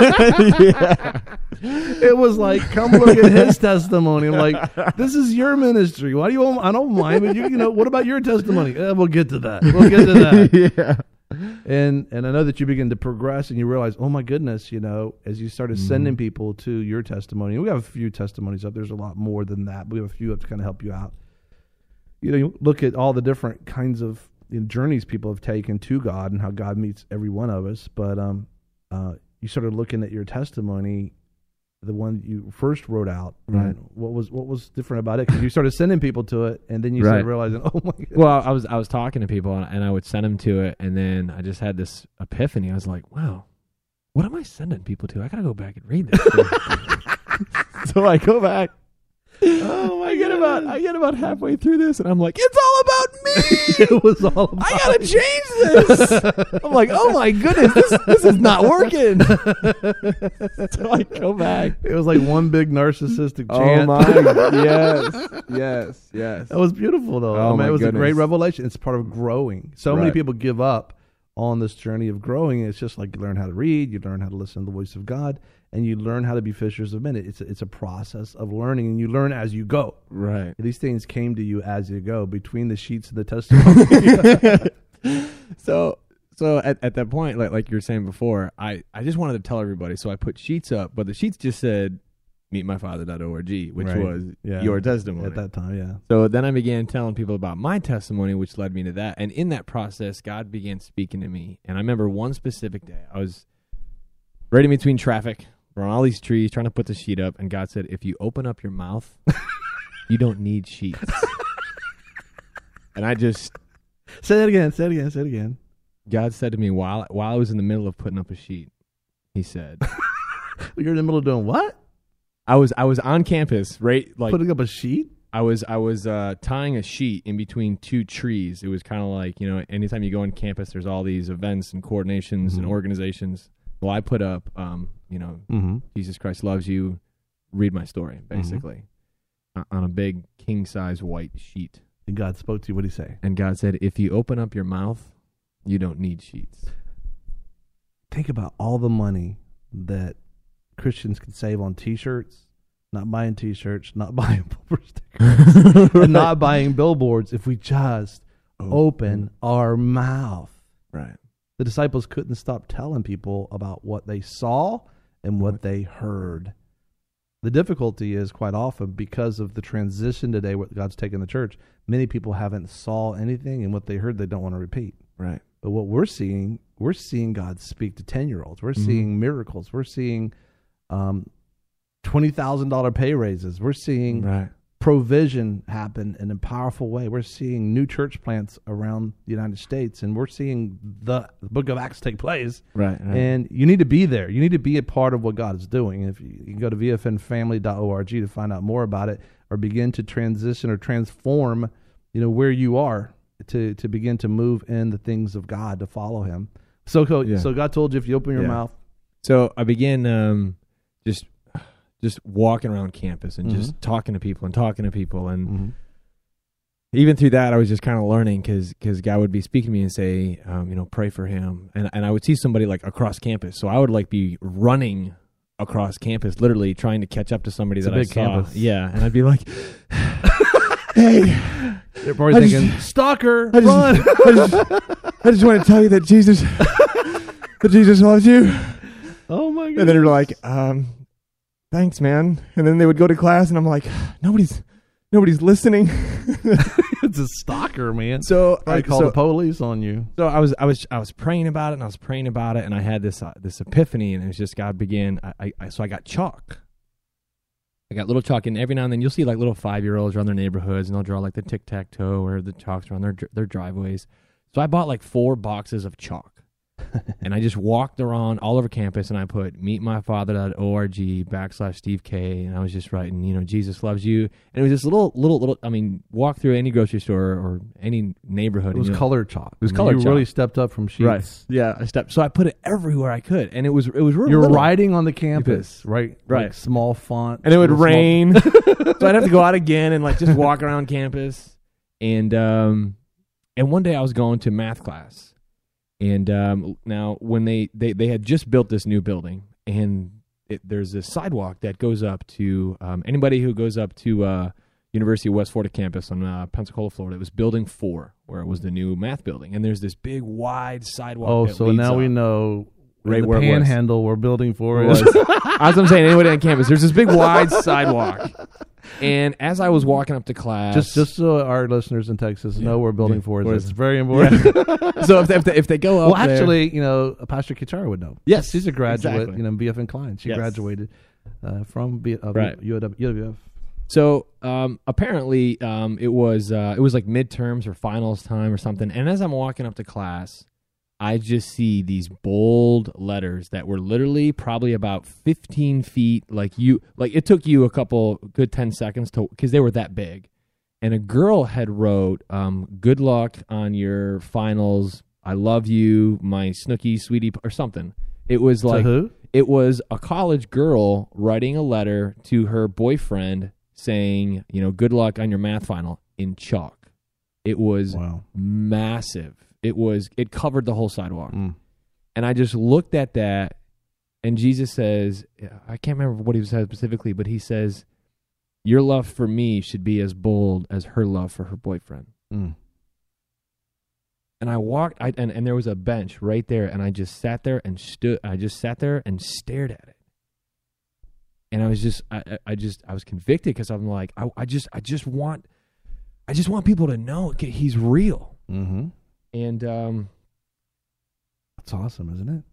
It was like, come look at his testimony. I'm like, this is your ministry. Why do you? I don't mind, but what about your testimony? We'll get to that. And I know that you begin to progress and you realize, oh my goodness, as you started sending people to your testimony. And we have a few testimonies up. There's a lot more than that, but we have a few up to kind of help you out. You look at all the different kinds of journeys people have taken to God and how God meets every one of us. But you started looking at your testimony, the one you first wrote out. Right. What was different about it? Because you started sending people to it, and then you started realizing, oh my goodness. Well, I was talking to people, and I would send them to it, and then I just had this epiphany. I was like, wow, what am I sending people to? I gotta go back and read this. So I go back. Oh my God! I get about halfway through this, and I'm like, "It's all about me." It was all about. I gotta change this. I'm like, "Oh my goodness, this is not working." So I go back. It was like one big narcissistic chant. Oh my! Yes. That was beautiful, though. Oh, it was goodness. a great revelation. It's part of growing. So many people give up on this journey of growing. It's just like you learn how to read, you learn how to listen to the voice of God, and you learn how to be fishers of men. It's a process of learning, and you learn as you go. Right. These things came to you as you go, between the sheets of the testimony. So at that point, like you were saying before, I just wanted to tell everybody. So I put sheets up, but the sheets just said meetmyfather.org, which was your testimony. At that time, yeah. So then I began telling people about my testimony, which led me to that. And in that process, God began speaking to me. And I remember one specific day, I was right in between traffic. We're on all these trees trying to put the sheet up. And God said, if you open up your mouth, you don't need sheets. And I just... Say it again. God said to me while I was in the middle of putting up a sheet, he said... You're in the middle of doing what? I was on campus, right? Like putting up a sheet? I was tying a sheet in between two trees. It was kind of like, anytime you go on campus, there's all these events and coordinations and organizations. Well, I put up, Jesus Christ loves you, read my story, basically, on a big king-size white sheet. And God spoke to you. What did he say? And God said, if you open up your mouth, you don't need sheets. Think about all the money that Christians can save on T-shirts, not buying T-shirts, not buying bumper stickers, and not buying billboards if we just open our mouth. Right. The disciples couldn't stop telling people about what they saw and what they heard. The difficulty is quite often because of the transition today, what God's taken the church, many people haven't saw anything, and what they heard they don't want to repeat. Right. But what we're seeing God speak to 10-year-olds. We're seeing miracles. We're seeing $20,000 pay raises. We're seeing provision happen in a powerful way. We're seeing new church plants around the United States, and we're seeing the book of Acts take place. Right. And you need to be there. You need to be a part of what God is doing. If you can go to vfnfamily.org to find out more about it, or begin to transition or transform, where you are to begin to move in the things of God, to follow Him. So God told you, if you open your mouth. So I began just walking around campus and just talking to people, and even through that, I was just kind of learning because God would be speaking to me and say, pray for him, and I would see somebody like across campus, so I would like be running across campus, literally trying to catch up to somebody It's that a big I saw. campus. Yeah, and I'd be like, "Hey, They're probably thinking, "Stalker, run!" I just want to tell you that Jesus loves you." Oh my god! And then they're like, "Thanks, man." And then they would go to class, and I'm like, "Nobody's listening." It's a stalker, man. So I called the police on you. So I was praying about it, and I was praying about it, and I had this epiphany, and it was just God began. So I got chalk. I got little chalk, and every now and then you'll see like little 5-year-olds around their neighborhoods, and they'll draw like the tic-tac-toe or the chalks around their driveways. So I bought like 4 boxes of chalk. And I just walked around all over campus, and I put meetmyfather.org/Steve K, and I was just writing, Jesus loves you. And it was this little. I mean, walk through any grocery store or any neighborhood. It was colored chalk. It was colored chalk. You really stepped up from sheets. Right. Yeah, So I put it everywhere I could, and it was real. You're little. writing on the campus, right? Right. Like small font, And it would rain, so I'd have to go out again and like just walk around campus. And one day I was going to math class. And now when they had just built this new building, and there's a sidewalk that goes up to anybody who goes up to University of West Florida campus on Pensacola, Florida. It was Building 4, where it was the new math building, and there's this big wide sidewalk. Oh, so now we know right the where Panhandle we're building for it was. is. As I'm saying, anybody on campus, there's this big wide sidewalk. And as I was walking up to class, just so our listeners in Texas know we're building for Where this, is it's very important. Yeah. So if they go up, well, actually, Pastor Kitara would know. Yes, she's a graduate. exactly. BFN Klein. She graduated from UWF. So apparently, it was like midterms or finals time or something. And as I'm walking up to class, I just see these bold letters that were literally probably about 15 feet. Like it took you a good 10 seconds because they were that big. And a girl had wrote, "Good luck on your finals. I love you, my Snooky sweetie," or something. It was like, to who? It was a college girl writing a letter to her boyfriend saying, "Good luck on your math final," in chalk. It was massive. It covered the whole sidewalk. And I just looked at that, and Jesus says, I can't remember what he said specifically, but he says, "Your love for me should be as bold as her love for her boyfriend." And I walked, and there was a bench right there, and I just sat there and stared at it. And I was I was convicted because I'm like, I just want people to know he's real. Mm-hmm. And that's awesome, isn't it?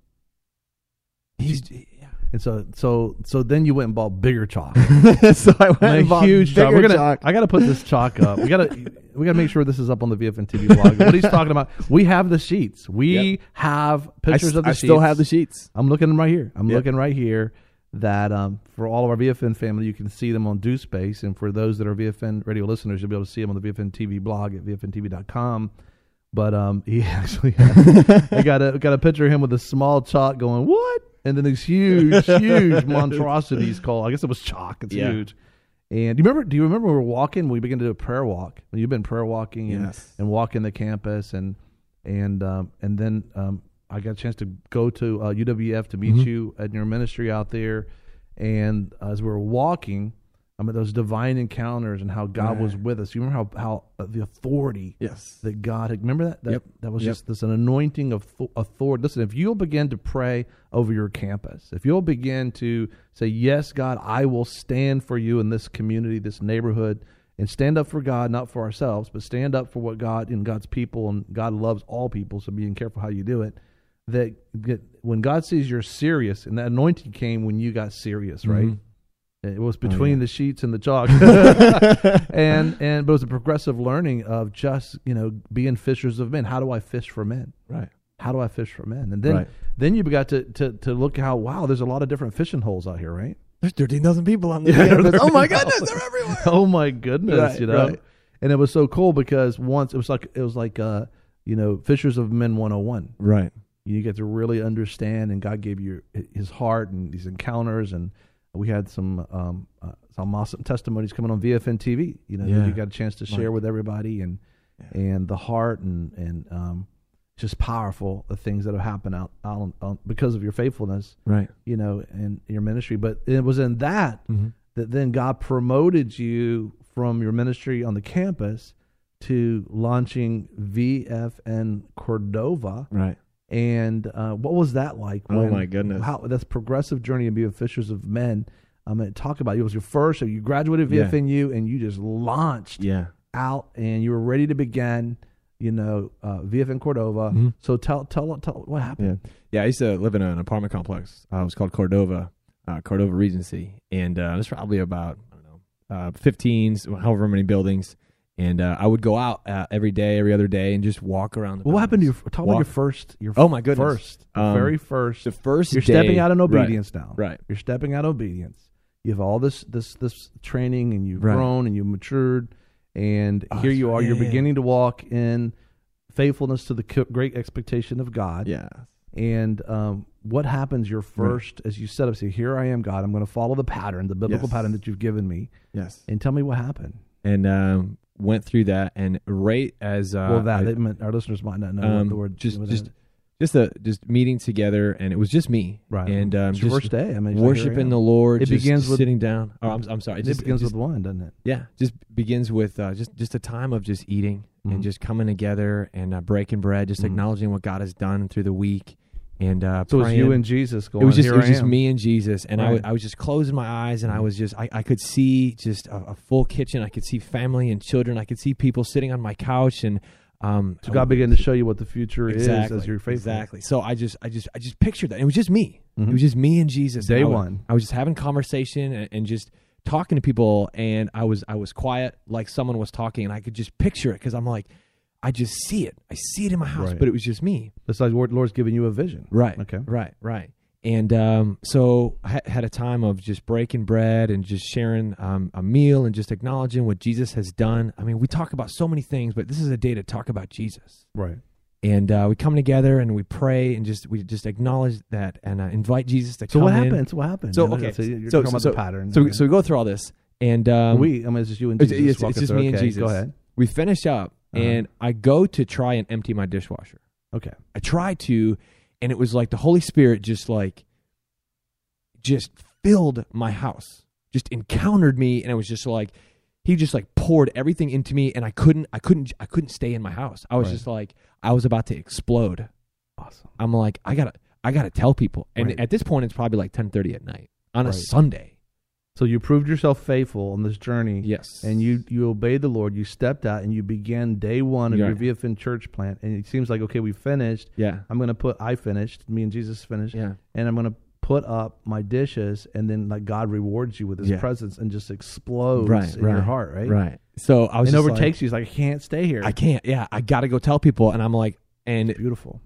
Yeah. And so then you went and bought bigger chalk. So I went and bought huge chalk. chalk. I got to put this chalk up. We got to make sure this is up on the VFN TV blog. What he's talking about? We have the sheets. We have pictures of the sheets. I still have the sheets. I'm looking right here. Looking right here. That for all of our VFN family, you can see them on DoSpace, and for those that are VFN radio listeners, you'll be able to see them on the VFN TV blog at vfntv.com. But he actually I got a picture of him with a small chalk going, "What?" And then these huge monstrosities called, I guess it was chalk. It's huge. And do you remember we were walking? We began to do a prayer walk. You've been prayer walking and walking the campus, and then I got a chance to go to UWF to meet you at your ministry out there. And as we were walking, those divine encounters and how God was with us. You remember how the authority that God had. Remember that? That was just an anointing of authority. Listen, if you'll begin to pray over your campus, if you'll begin to say, "Yes, God, I will stand for you in this community, this neighborhood," and stand up for God, not for ourselves, but stand up for what God and God's people, and God loves all people, so being careful how you do it. That when God sees you're serious, and that anointing came when you got serious, right? It was between the sheets and the chalk, but it was a progressive learning of just being fishers of men. How do I fish for men? Right. How do I fish for men? And then you got to look at how there's a lot of different fishing holes out here, right? There's 13,000 people on the campus. Oh my goodness, they're everywhere. Oh my goodness, Right. And it was so cool because once it was like Fishers of Men 101. Right. You get to really understand, and God gave you His heart and these encounters, and we had some awesome testimonies coming on VFN TV. You got a chance to share with everybody, and the heart, and just powerful, the things that have happened out because of your faithfulness, right? In your ministry. But it was in that Mm-hmm. that then God promoted you from your ministry on the campus to launching VFN Cordova. Right. And what was that like? Oh my goodness! How that's progressive journey of being fishers of men. I'm going to talk about it. It was your first. So you graduated VFNU and you just launched out, and you were ready to begin. VFN Cordova. Mm-hmm. So tell what happened. Yeah. I used to live in an apartment complex. It was called Cordova Regency, and it was probably about 15, however many buildings. And I would go out every day, every other day, and just walk around. What happened to talk about your first? Oh my goodness! Very first. The first. You're stepping out in obedience now. Right. You're stepping out in obedience. You have all this training, and you've grown, and you've matured, and here you are. You're beginning to walk in faithfulness to the great expectation of God. Yeah. And what happens your first, as you set up, say, here I am, God. I'm going to follow the pattern, the biblical pattern that you've given me. Yes. And tell me what happened. And went through that, and right as our listeners might not know what the word just meeting together, and it was just me, right? And it's your first day. I mean, worshiping the Lord. It begins with sitting down. Oh, I'm sorry. It begins with one, doesn't it? Yeah, just begins with just a time of just eating and just coming together and breaking bread, just acknowledging what God has done through the week. And so it was you and Jesus going. It was just me and Jesus, and I was just closing my eyes, and I was just I could see just a full kitchen. I could see family and children. I could see people sitting on my couch, and so God began to show you what the future is as you're faithful. Exactly. So I just pictured that. It was just me. Mm-hmm. It was just me and Jesus. Day one. I was just having conversation and just talking to people, and I was quiet like someone was talking, and I could just picture it because I'm like, I just see it. I see it in my house, but it was just me. It's like the Lord's giving you a vision. Right. Okay. Right. And so I had a time of just breaking bread and just sharing a meal and just acknowledging what Jesus has done. I mean, we talk about so many things, but this is a day to talk about Jesus. Right. And we come together and we pray and we just acknowledge that and invite Jesus to come in. So what happened? So, okay. So you're talking about the pattern. So we go through all this. And it's just you and Jesus. It's just me and Jesus. Go ahead. We finish up. And I go to try and empty my dishwasher. Okay. I try to, and it was like the Holy Spirit just filled my house, just encountered me, and it was just like he just like poured everything into me, and I couldn't stay in my house. I was just like I was about to explode. Awesome. I'm like I gotta tell people, and at this point it's probably like 10:30 at night on a Sunday. So you proved yourself faithful on this journey. Yes. And you obeyed the Lord. You stepped out and you began day one of your VFN church plant. And it seems like, okay, we finished. Yeah. I finished. Me and Jesus finished. Yeah. And I'm going to put up my dishes, and then like God rewards you with his presence and just explodes in your heart, right? Right. So I was and overtakes you. He's like, I can't stay here. I can't. Yeah. I got to go tell people. And I'm like, and beautiful.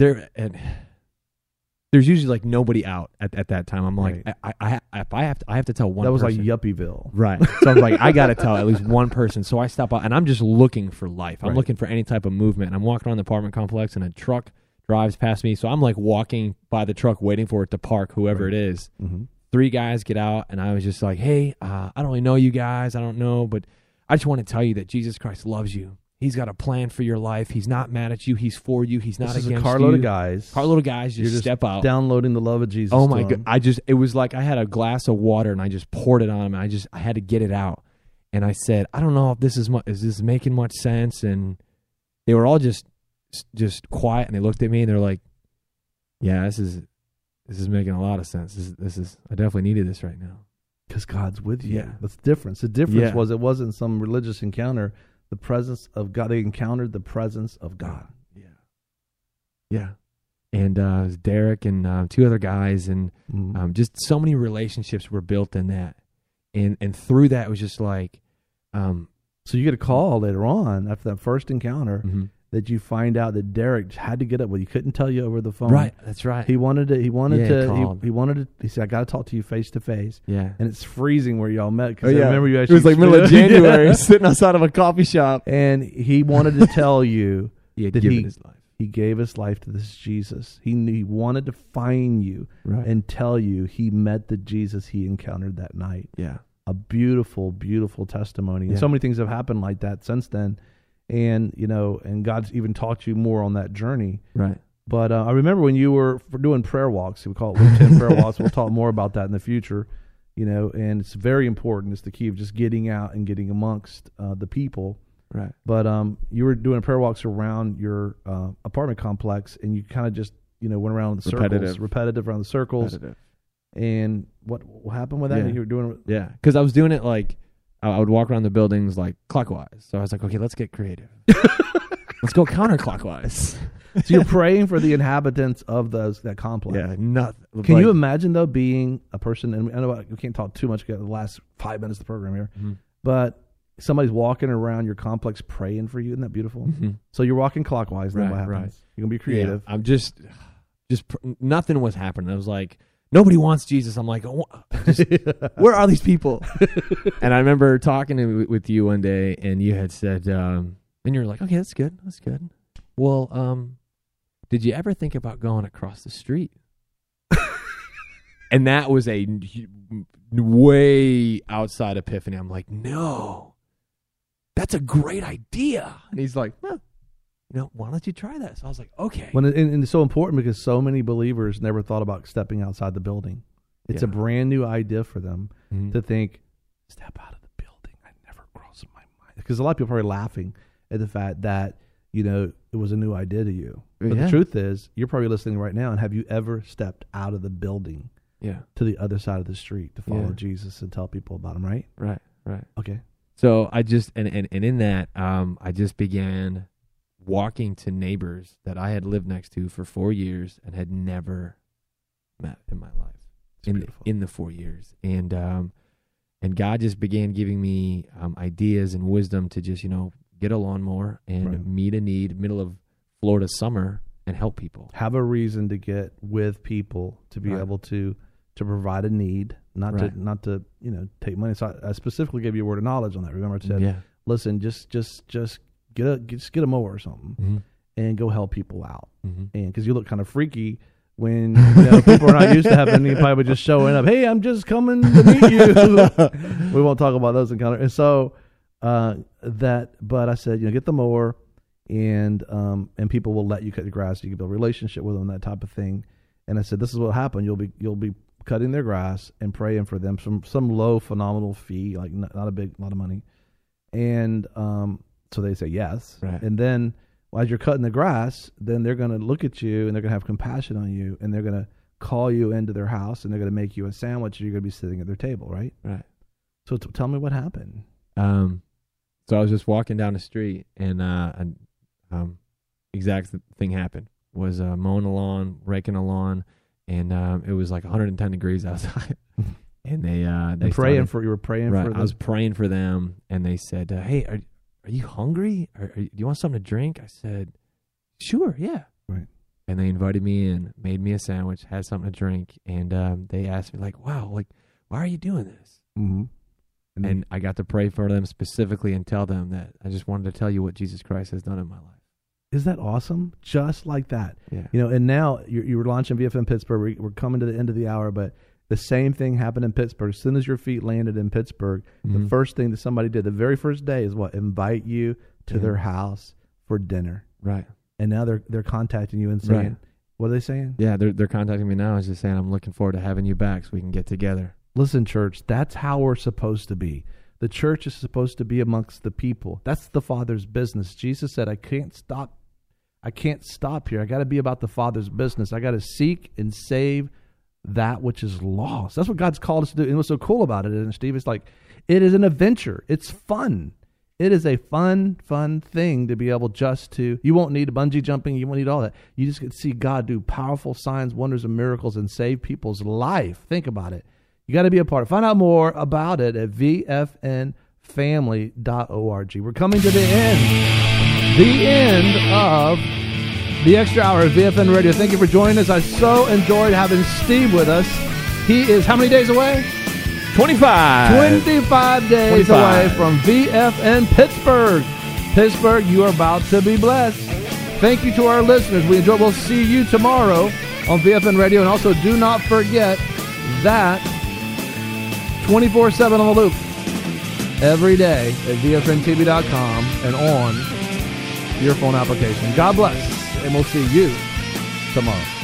There's usually like nobody out at that time. I'm like, I have to tell one. That was person. like Yuppieville, right? So I'm like, I got to tell at least one person. So I stop out, and I'm just looking for life. I'm looking for any type of movement. And I'm walking around the apartment complex, and a truck drives past me. So I'm like walking by the truck, waiting for it to park, whoever it is. Mm-hmm. 3 guys get out, and I was just like, hey, I don't really know you guys. I don't know, but I just want to tell you that Jesus Christ loves you. He's got a plan for your life. He's not mad at you. He's for you. He's not against you. This is a carload of guys. Carload of guys just step out. Downloading the love of Jesus. Oh my God. It was like I had a glass of water and I just poured it on him. I had to get it out. And I said, I don't know if is this making much sense? And they were all just quiet, and they looked at me and they're like, yeah, this is making a lot of sense. This is I definitely needed this right now. Because God's with you. Yeah. That's the difference. The difference was it wasn't some religious encounter. The presence of God. They encountered the presence of God. Yeah. And it was Derek and 2 other guys, and just so many relationships were built in that. And through that, it was just like... so you get a call later on, after that first encounter, that you find out that Derek had to get up. Well, he couldn't tell you over the phone. Right, that's right. He said, I got to talk to you face to face. Yeah. And it's freezing where y'all met. Because I remember you actually... It was like middle of January, sitting outside of a coffee shop. And he wanted to tell you that his life. He gave his life to this Jesus. He wanted to find you and tell you he met the Jesus he encountered that night. Yeah. A beautiful, beautiful testimony. And so many things have happened like that since then. and and God's even taught you more on that journey. Right. But I remember when you were doing prayer walks. We call it Luke 10 prayer walks. We'll talk more about that in the future. And it's very important. It's the key of just getting out and getting amongst the people. Right. But you were doing prayer walks around your apartment complex, and you kind of just went around the circles, repetitive around the circles. Repetitive. And what happened with that? Yeah. You were doing it. Yeah, because I was doing it like I would walk around the buildings like clockwise. So I was like, okay, let's get creative. Let's go counterclockwise. So you're praying for the inhabitants of that complex. Yeah, nothing. Can you imagine though being a person? And I know we can't talk too much about the last 5 minutes of the program here, but somebody's walking around your complex praying for you. Isn't that beautiful? Mm-hmm. So you're walking clockwise. Then what happens? Right. You're gonna be creative. Yeah, I'm just nothing was happening. I was like, nobody wants Jesus. I'm like, where are these people? And I remember talking with you one day, and you had said, and you were like, okay, that's good. That's good. Well, did you ever think about going across the street? And that was a way outside epiphany. I'm like, no, that's a great idea. And he's like, well, why don't you try that? So I was like, okay. And it's so important because so many believers never thought about stepping outside the building. It's a brand new idea for them to think, step out of the building. I never crossed my mind. Because a lot of people are probably laughing at the fact that, it was a new idea to you. But the truth is, you're probably listening right now, and have you ever stepped out of the building to the other side of the street to follow Jesus and tell people about him, right? Right. Okay. So I just, and in that, I just began walking to neighbors that I had lived next to for 4 years and had never met in my life in the 4 years. And God just began giving me ideas and wisdom to just, get a lawnmower and meet a need middle of Florida summer and help people. Have a reason to get with people to be able to provide a need, not to take money. So I specifically gave you a word of knowledge on that. Remember, I said, listen, just get a mower or something and go help people out. And because you look kind of freaky when people are not used to having anybody just showing up. Hey, I'm just coming to meet you. We won't talk about those encounters. And so but I said, get the mower, and people will let you cut the grass. You can build a relationship with them, that type of thing. And I said, this is what happened. You'll be cutting their grass and praying for them, some low phenomenal fee, like not a lot of money. And so they say yes. Right. And then as you're cutting the grass, then they're going to look at you and they're going to have compassion on you, and they're going to call you into their house, and they're going to make you a sandwich, and you're going to be sitting at their table, right? Right. So tell me what happened. So I was just walking down the street, and exact thing happened. Was mowing the lawn, raking the lawn, and it was like 110 degrees outside. And they you were praying for them? I was praying for them, and they said, "Hey, are you hungry? Do you want something to drink?" I said, "Sure, yeah." Right. And they invited me in, made me a sandwich, had something to drink, and they asked me like, "Wow, like, why are you doing this?" Mm-hmm. And I got to pray for them specifically and tell them that I just wanted to tell you what Jesus Christ has done in my life. Is that awesome? Just like that. Yeah. And now you were launching VFN Pittsburgh. We're coming to the end of the hour, but the same thing happened in Pittsburgh. As soon as your feet landed in Pittsburgh, the first thing that somebody did, the very first day, is what? Invite you to their house for dinner. Right. And now they're contacting you and saying, what are they saying? Yeah, they're contacting me now. It's just saying, I'm looking forward to having you back so we can get together. Listen, church, that's how we're supposed to be. The church is supposed to be amongst the people. That's the Father's business. Jesus said, I can't stop here. I got to be about the Father's business. I got to seek and save that which is lost. That's what God's called us to do. And what's so cool about it, isn't it, Steve? It's like, it is an adventure. It's fun. It is a fun thing to be able just to, you won't need bungee jumping. You won't need all that. You just get to see God do powerful signs, wonders, and miracles and save people's life. Think about it. You got to be a part. Find out more about it at vfnfamily.org. We're coming to the end of the extra hour of VFN Radio. Thank you for joining us. I so enjoyed having Steve with us. He is how many days away? 25. 25 days away from VFN Pittsburgh. Pittsburgh, you are about to be blessed. Thank you to our listeners. We enjoy. We'll see you tomorrow on VFN Radio. And also do not forget that 24/7 on the loop every day at VFNTV.com and on your phone application. God bless, and we'll see you tomorrow.